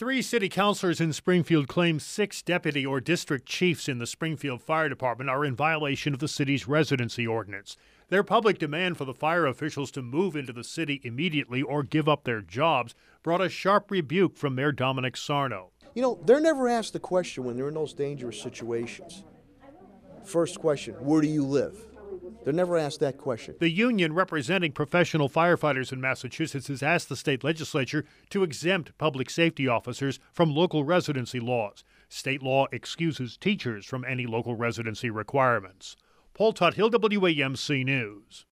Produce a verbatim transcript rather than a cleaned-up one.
Three city councilors in Springfield claim six deputy or district chiefs in the Springfield Fire Department are in violation of the city's residency ordinance. Their public demand for the fire officials to move into the city immediately or give up their jobs brought a sharp rebuke from Mayor Dominic Sarno. You know, they're never asked the question when they're in those dangerous situations. First question, where do you live? They're never asked that question. The union representing professional firefighters in Massachusetts has asked the state legislature to exempt public safety officers from local residency laws. State law excuses teachers from any local residency requirements. Paul Tuthill, W A M C News.